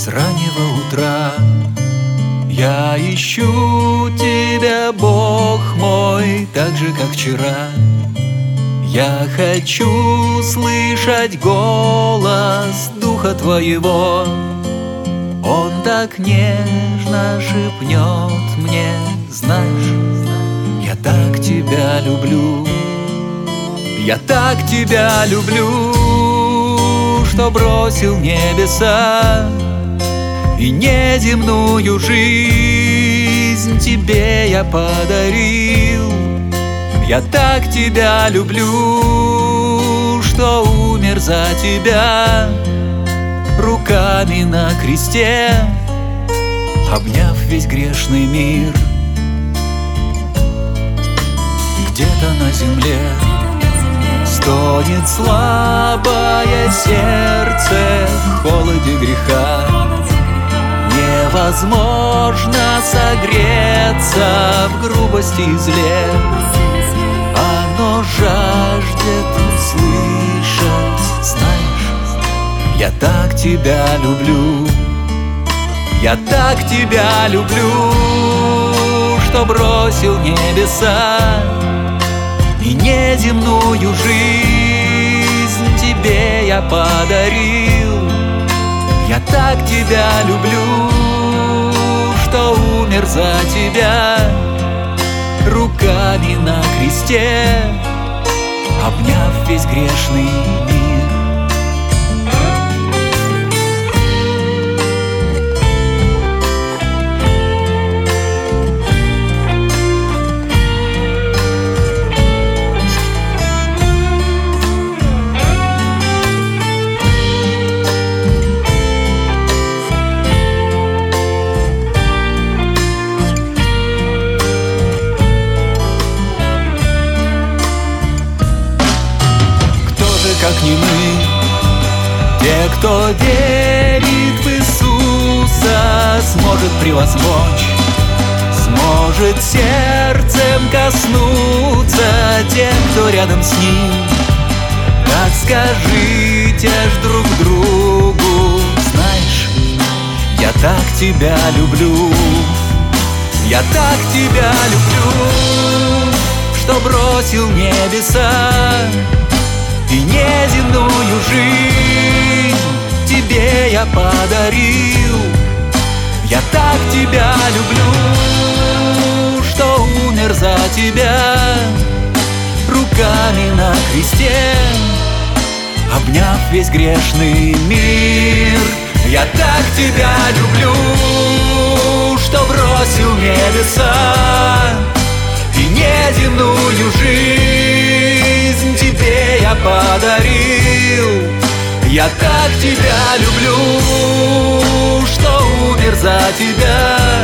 раннего утра я ищу тебя, Бог мой, так же, как вчера. Я хочу слышать голос Духа Твоего. Он так нежно шепнет мне: знаешь, я так тебя люблю. Я так тебя люблю, что бросил небеса и неземную жизнь тебе я подарил. Я так тебя люблю, что умер за тебя руками на кресте, обняв весь грешный мир. Где-то на земле стонет слабое сердце в холоде греха. Невозможно согреться в грубости и зле. Оно жаждет услышать: знаешь, я так тебя люблю. Я так тебя люблю, что бросил небеса и неземную жизнь тебе я подарил. Я так тебя люблю, что умер за тебя руками на кресте, обняв весь грешный мир. Как не мы, те, кто верит в Иисуса, сможет превозмочь, сможет сердцем коснуться тех, кто рядом с ним. Так скажите ж друг другу: знаешь, я так тебя люблю. Я так тебя люблю, что бросил небеса и неземную жизнь тебе я подарил. Я так тебя люблю, что умер за тебя руками на кресте, обняв весь грешный мир. Я так тебя люблю, что бросил небеса и неземную жизнь тебе я подарил. Я так тебя люблю, что умер за тебя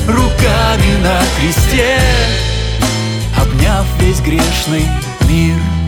руками на кресте, обняв весь грешный мир.